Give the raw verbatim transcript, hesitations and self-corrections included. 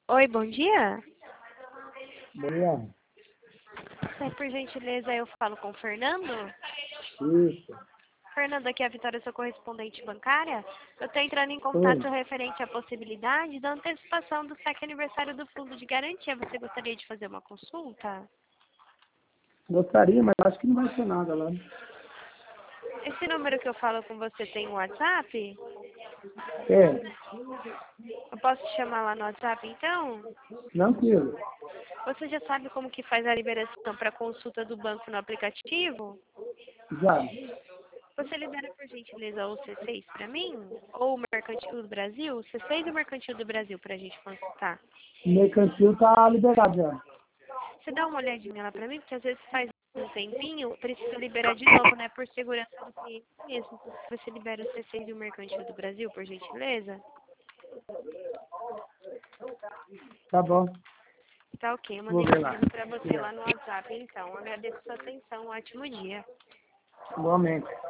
Oi, bom dia. Bom dia. É, por gentileza, eu falo com o Fernando. Isso. Fernando, aqui é a Vitória, sua correspondente bancária. Eu estou entrando em contato Oi. referente à possibilidade da antecipação do saque aniversário do Fundo de Garantia. Você gostaria de fazer uma consulta? Gostaria, mas acho que não vai ser nada lá. Esse número que eu falo com você tem um WhatsApp? É, Eu posso te chamar lá no WhatsApp, então? tranquilo. Você já sabe como que faz a liberação para consulta do banco no aplicativo? Já. Você libera, por gentileza, o C seis para mim? Ou o Mercantil do Brasil? O C seis e o Mercantil do Brasil para a gente consultar? O mercantil tá liberado já. Você dá uma olhadinha lá para mim, porque às vezes faz um tempinho, precisa liberar de novo, né? Por segurança do cliente mesmo. Você libera o C seis e o Mercantil do Brasil, por gentileza? Tá bom. Tá ok, eu Vou mandei ver lá. mensagem para você lá no WhatsApp, então. Agradeço a sua atenção, um ótimo dia. Igualmente.